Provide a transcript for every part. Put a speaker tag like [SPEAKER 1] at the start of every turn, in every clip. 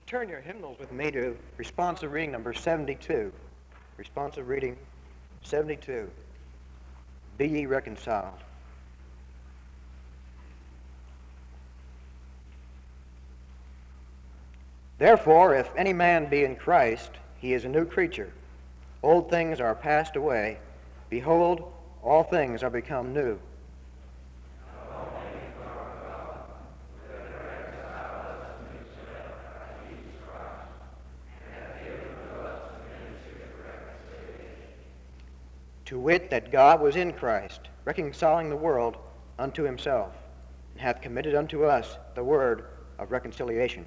[SPEAKER 1] Turn your hymnals with me to responsive reading number 72. Responsive reading 72. Be ye reconciled. Therefore, if any man be in Christ, he is a new creature. Old things are passed away. Behold, all things are become new. To wit, that God was in Christ, reconciling the world unto himself, and hath committed unto us the word of reconciliation.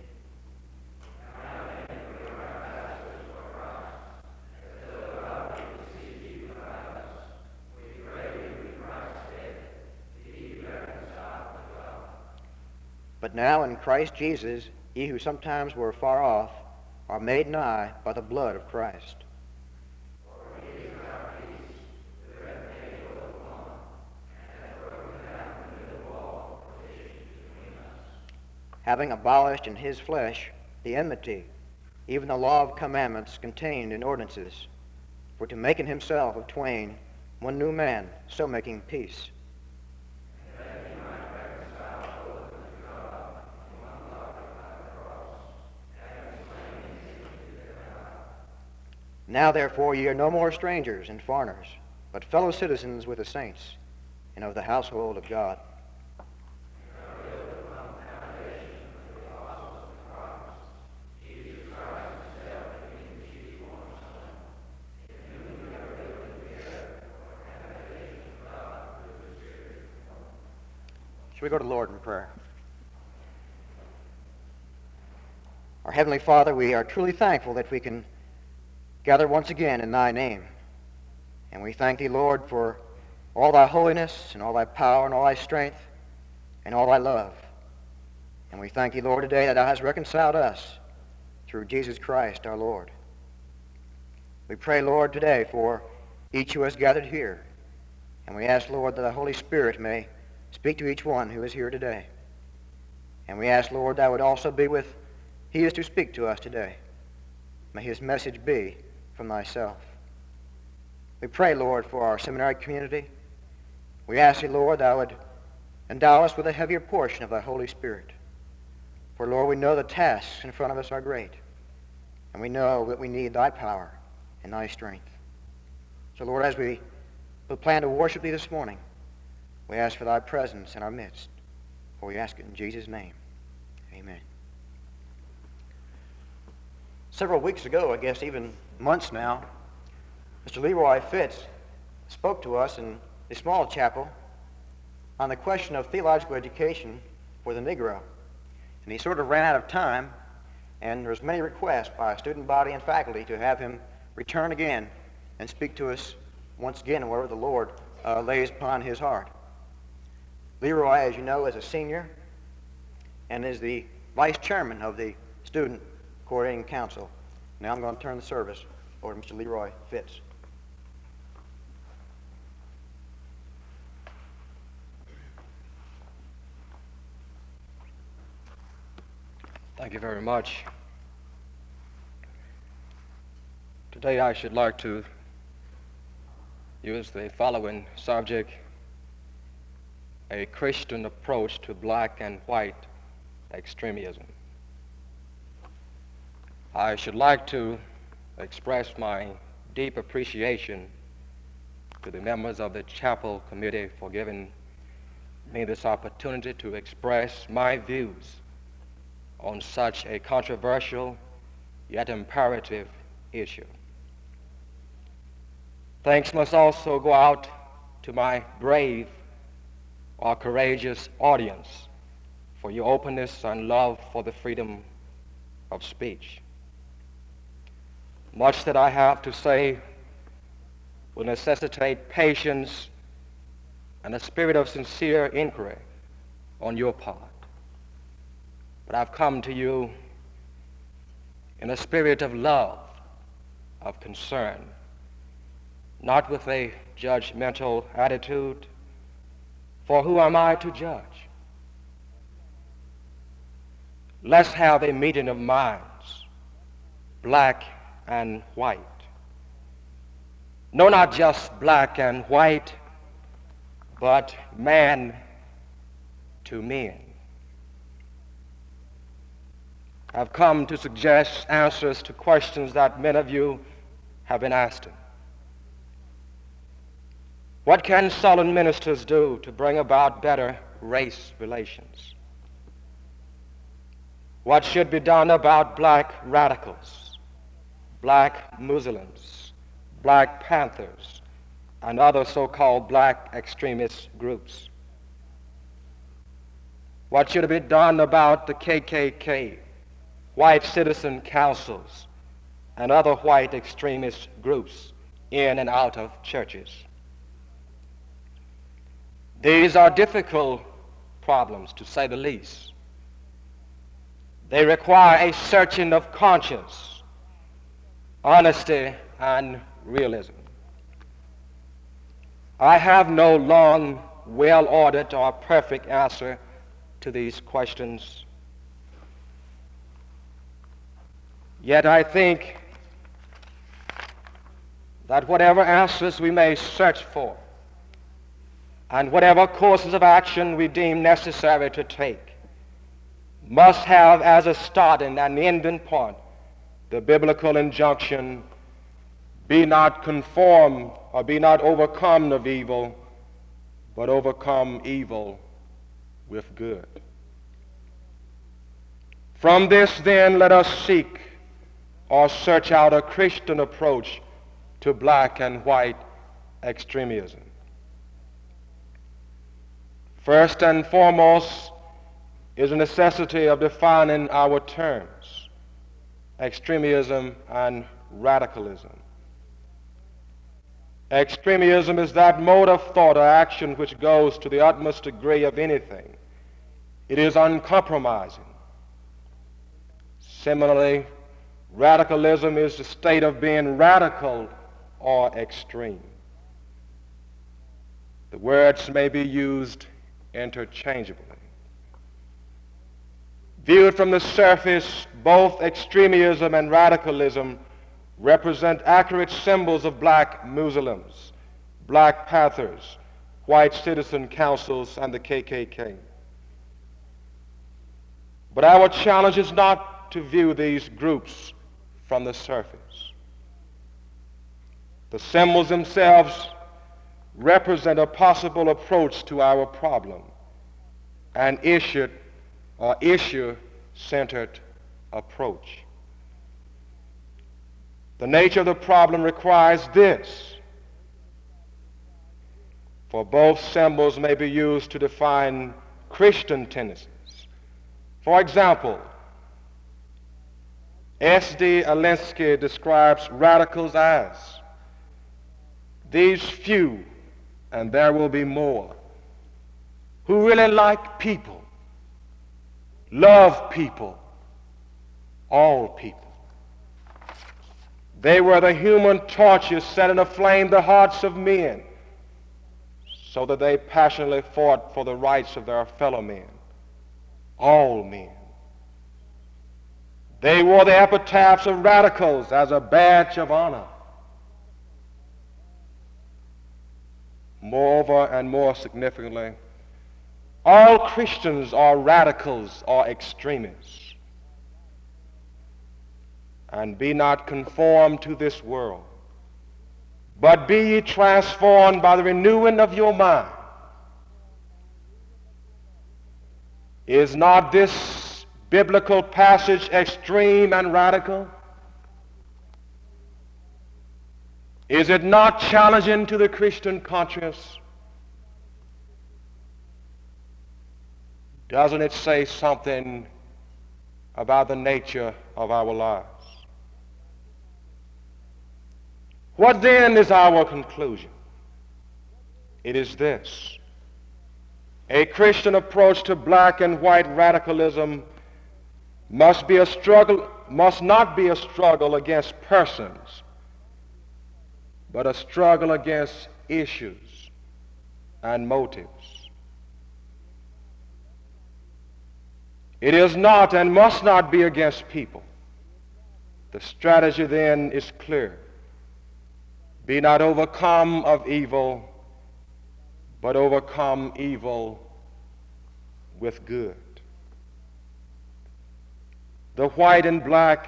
[SPEAKER 1] But now in Christ Jesus, ye who sometimes were far off, are made nigh by the blood of Christ. Having abolished in his flesh the enmity, even the law of commandments contained in ordinances, for to make in himself of twain one new man, so making peace. Now therefore ye are no more strangers and foreigners, but fellow citizens with the saints, and of the household of God. Shall we go to the Lord in prayer? Our Heavenly Father, we are truly thankful that we can gather once again in thy name. And we thank thee, Lord, for all thy holiness and all thy power and all thy strength and all thy love. And we thank thee, Lord, today that thou hast reconciled us through Jesus Christ our Lord. We pray, Lord, today for each who has gathered here. And we ask, Lord, that the Holy Spirit may speak to each one who is here today. And we ask, Lord, thou would also be with he is to speak to us today. May his message be from thyself. We pray, Lord, for our seminary community. We ask thee, Lord, thou would endow us with a heavier portion of thy Holy Spirit. For, Lord, we know the tasks in front of us are great, and we know that we need thy power and thy strength. So, Lord, as we plan to worship thee this morning, we ask for thy presence in our midst. For we ask it in Jesus' name. Amen. Several weeks ago, I guess even months now, Mr. Leroy Fitz spoke to us in a small chapel on the question of theological education for the Negro. And he sort of ran out of time, and there was many requests by student body and faculty to have him return again and speak to us once again wherever the Lord lays upon his heart. Leroy, as you know, is a senior and is the vice chairman of the Student Coordinating Council. Now I'm going to turn the service over to Mr. Leroy Fitz.
[SPEAKER 2] Thank you very much. Today I should like to use the following subject: a Christian approach to black and white extremism. I should like to express my deep appreciation to the members of the chapel committee for giving me this opportunity to express my views on such a controversial yet imperative issue. Thanks must also go out to my brave or courageous audience for your openness and love for the freedom of speech. Much that I have to say will necessitate patience and a spirit of sincere inquiry on your part. But I've come to you in a spirit of love, of concern, not with a judgmental attitude, for who am I to judge? Let's have a meeting of minds black and white. No, not just black and white, but man to men. I've come to suggest answers to questions that many of you have been asking. What can Southern ministers do to bring about better race relations? What should be done about black radicals, black Muslims, Black Panthers, and other so-called black extremist groups? What should be done about the KKK, white citizen councils, and other white extremist groups in and out of churches? These are difficult problems, to say the least. They require a searching of conscience, honesty, and realism. I have no long, well-ordered, or perfect answer to these questions. Yet I think that whatever answers we may search for, and whatever courses of action we deem necessary to take, must have as a starting and ending point the biblical injunction, be not conformed or be not overcome of evil, but overcome evil with good. From this, then, let us seek or search out a Christian approach to black and white extremism. First and foremost is a necessity of defining our terms, extremism and radicalism. Extremism is that mode of thought or action which goes to the utmost degree of anything. It is uncompromising. Similarly, radicalism is the state of being radical or extreme. The words may be used interchangeably. Viewed from the surface, both extremism and radicalism represent accurate symbols of black Muslims, Black Panthers, white citizen councils, and the KKK. But our challenge is not to view these groups from the surface. The symbols themselves represent a possible approach to our problem, an issue-centered approach. The nature of the problem requires this, for both symbols may be used to define Christian tendencies. For example, S.D. Alinsky describes radicals as these few, and there will be more, who really like people, love people, all people. They were the human torches setting aflame the hearts of men so that they passionately fought for the rights of their fellow men, all men. They wore the epitaphs of radicals as a badge of honor. Moreover, and more significantly, all Christians are radicals or extremists. And be not conformed to this world, but be ye transformed by the renewing of your mind. Is not this biblical passage extreme and radical? Is it not challenging to the Christian conscience? Doesn't it say something about the nature of our lives? What then is our conclusion? It is this: a Christian approach to black and white radicalism must not be a struggle against persons, but a struggle against issues and motives. It is not and must not be against people. The strategy then is clear. Be not overcome of evil, but overcome evil with good. The white and black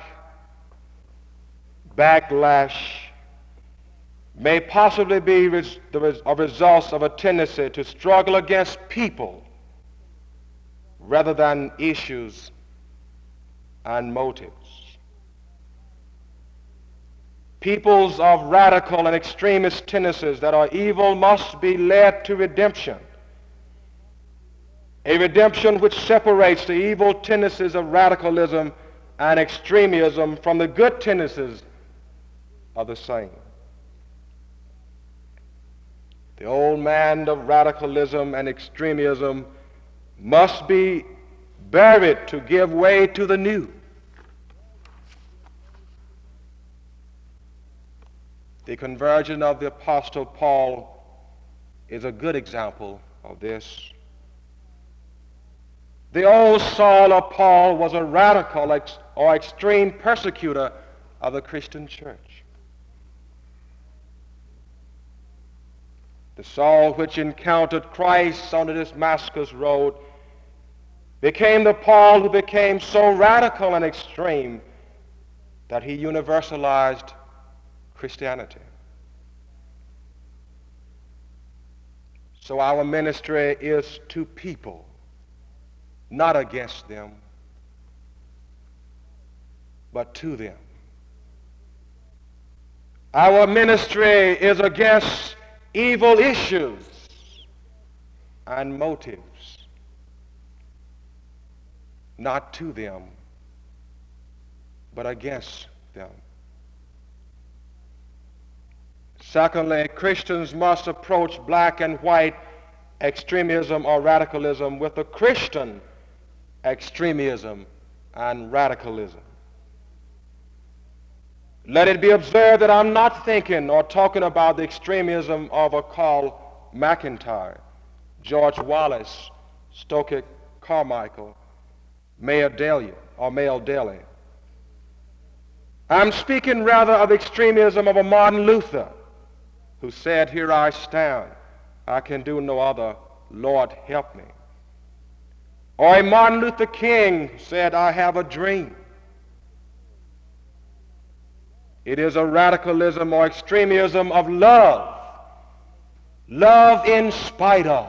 [SPEAKER 2] backlash may possibly be a result of a tendency to struggle against people rather than issues and motives. Peoples of radical and extremist tendencies that are evil must be led to redemption. A redemption which separates the evil tendencies of radicalism and extremism from the good tendencies of the same. The old man of radicalism and extremism must be buried to give way to the new. The conversion of the Apostle Paul is a good example of this. The old Saul or Paul was a radical or extreme persecutor of the Christian church. The Saul which encountered Christ on the Damascus road became the Paul who became so radical and extreme that he universalized Christianity. So our ministry is to people, not against them, but to them. Our ministry is against evil issues and motives, not to them, but against them. Secondly, Christians must approach black and white extremism or radicalism with a Christian extremism and radicalism. Let it be observed that I'm not thinking or talking about the extremism of a Carl McIntyre, George Wallace, Stokely Carmichael, Mayor Daley. I'm speaking rather of the extremism of a Martin Luther, who said, "Here I stand, I can do no other, Lord help me." Or a Martin Luther King who said, "I have a dream." It is a radicalism or extremism of love. Love in spite of.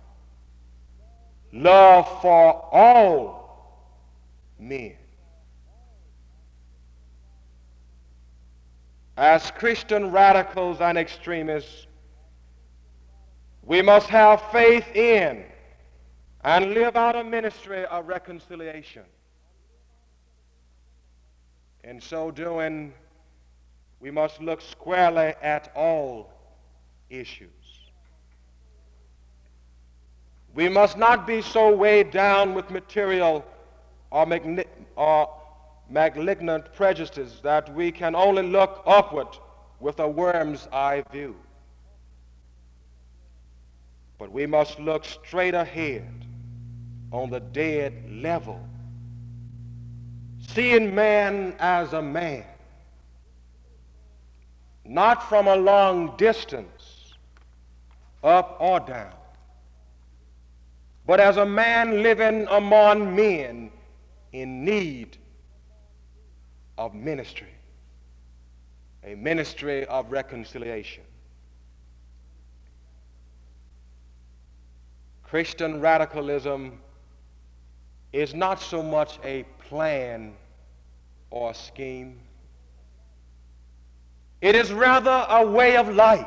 [SPEAKER 2] Love for all men. As Christian radicals and extremists, we must have faith in and live out a ministry of reconciliation. In so doing, we must look squarely at all issues. We must not be so weighed down with material or malignant prejudices that we can only look upward with a worm's eye view. But we must look straight ahead on the dead level, seeing man as a man, not from a long distance, up or down, but as a man living among men in need of ministry, a ministry of reconciliation. Christian radicalism is not so much a plan or a scheme. It is rather a way of life.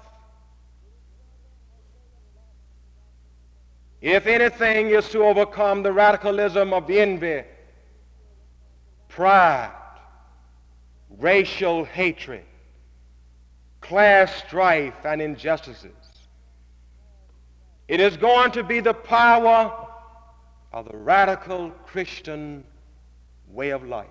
[SPEAKER 2] If anything is to overcome the radicalism of envy, pride, racial hatred, class strife, and injustices, it is going to be the power of the radical Christian way of life.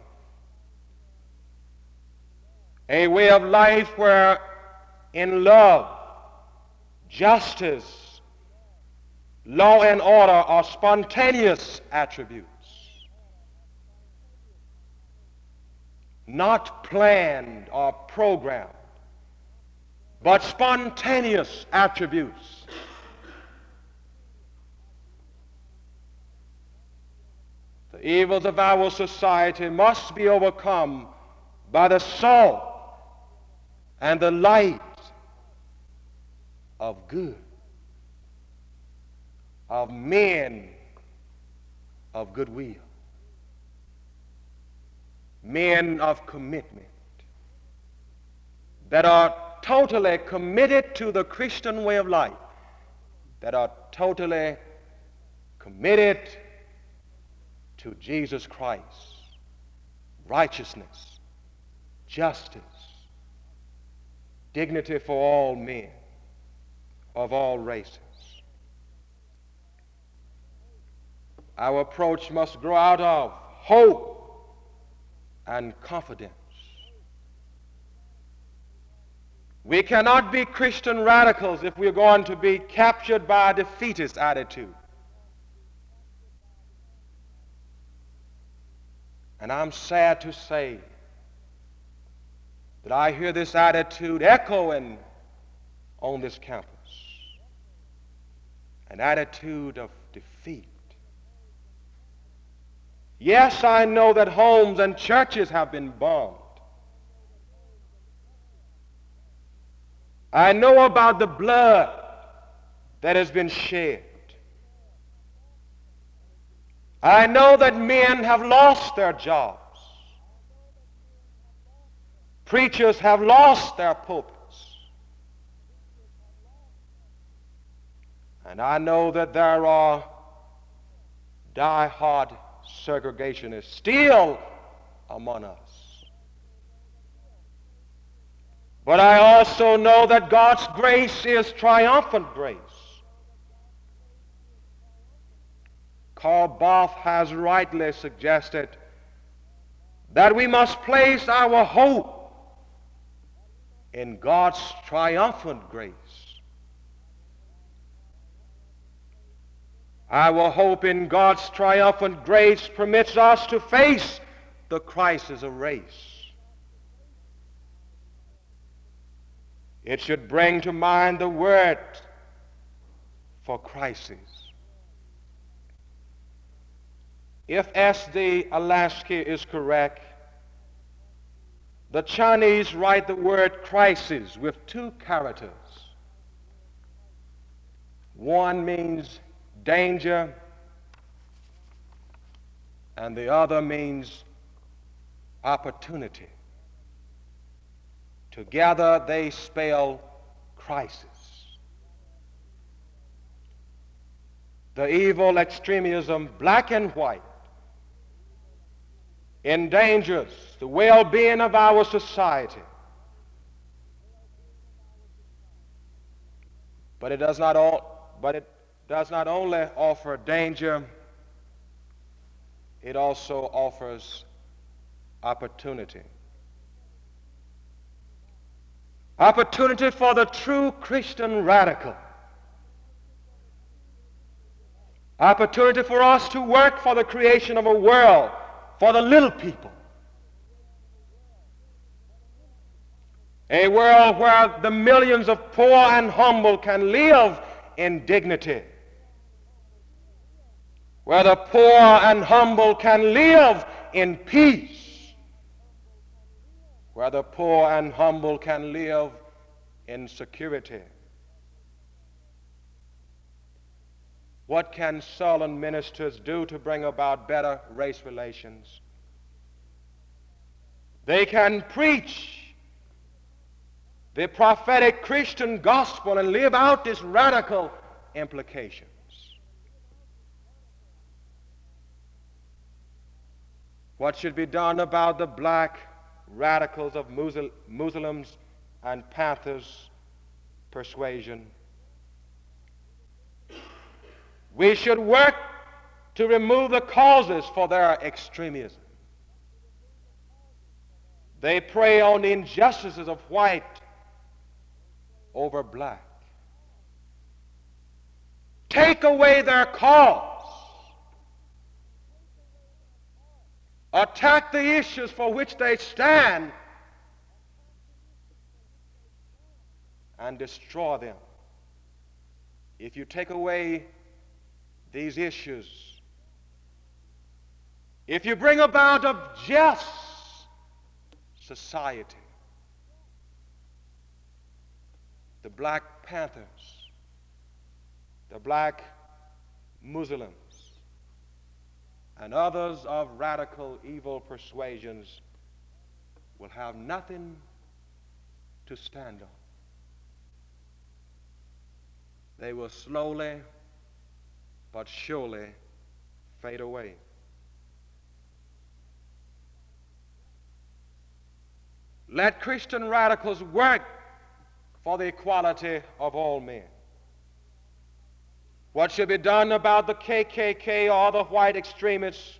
[SPEAKER 2] A way of life where in love, justice, law and order are spontaneous attributes. not planned or programmed, but spontaneous attributes. The evils of our society must be overcome by the salt and the light of good, of men of goodwill, men of commitment, that are totally committed to the Christian way of life, that are totally committed to Jesus Christ, righteousness, justice, dignity for all men of all races. Our approach must grow out of hope and confidence. We cannot be Christian radicals if we're going to be captured by a defeatist attitude. And I'm sad to say that I hear this attitude echoing on this campus, an attitude of defeat. Yes, I know that homes and churches have been bombed. I know about the blood that has been shed. I know that men have lost their jobs. Preachers have lost their pulpits. And I know that there are die-hard segregationists still among us. But I also know that God's grace is triumphant grace. Karl Barth has rightly suggested that we must place our hope in God's triumphant grace. Our hope in God's triumphant grace permits us to face the crisis of race. It should bring to mind the word for crisis. If S.D. Alaskey is correct, the Chinese write the word crisis with two characters. One means danger, and the other means opportunity. Together they spell crisis. The evil extremism, black and white, endangers the well-being of our society. But it does not only offer danger, it also offers opportunity. Opportunity for the true Christian radical. Opportunity for us to work for the creation of a world for the little people. A world where the millions of poor and humble can live in dignity. Where the poor and humble can live in peace. Where the poor and humble can live in security. What can sullen ministers do to bring about better race relations? They can preach the prophetic Christian gospel and live out its radical implications. What should be done about the black radicals of Muslims and Panthers persuasion? We should work to remove the causes for their extremism. They prey on the injustices of white over black. Take away their cause attack the issues for which they stand, and destroy them. If you take away these issues, if you bring about a just society, the Black Panthers, the black Muslims, and others of radical evil persuasions will have nothing to stand on. They will slowly but surely fade away. Let Christian radicals work for the equality of all men. What should be done about the KKK or the white extremists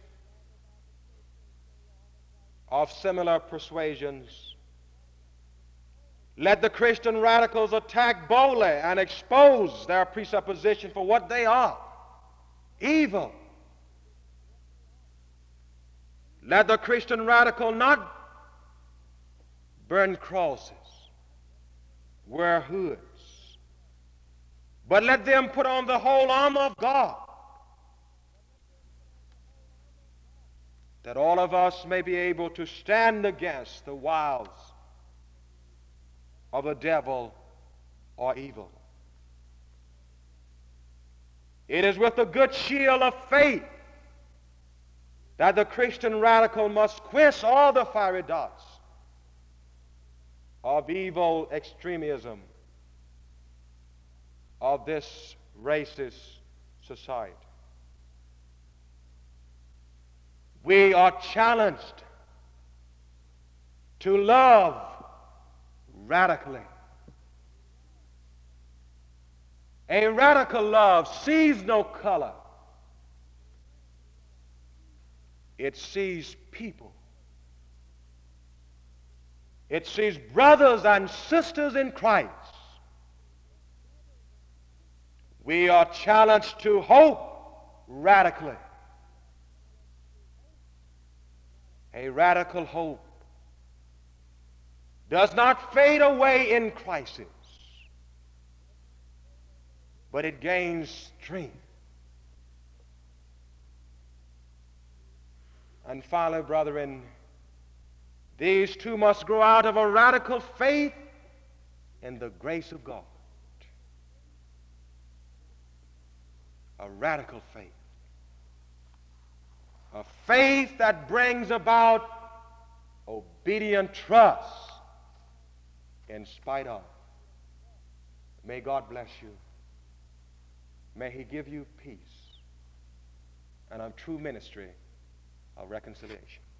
[SPEAKER 2] of similar persuasions? Let the Christian radicals attack boldly and expose their presupposition for what they are, evil. Let the Christian radical not burn crosses, wear hoods, but let them put on the whole armor of God, that all of us may be able to stand against the wiles of the devil or evil. It is with the good shield of faith that the Christian radical must quench all the fiery darts of evil extremism of this racist society. We are challenged to love radically. A radical love sees no color. It sees people. It sees brothers and sisters in Christ. We are challenged to hope radically. A radical hope does not fade away in crisis, but it gains strength. And finally, brethren, these two must grow out of a radical faith in the grace of God. A radical faith. A faith that brings about obedient trust in spite of. May God bless you. May he give you peace and a true ministry of reconciliation.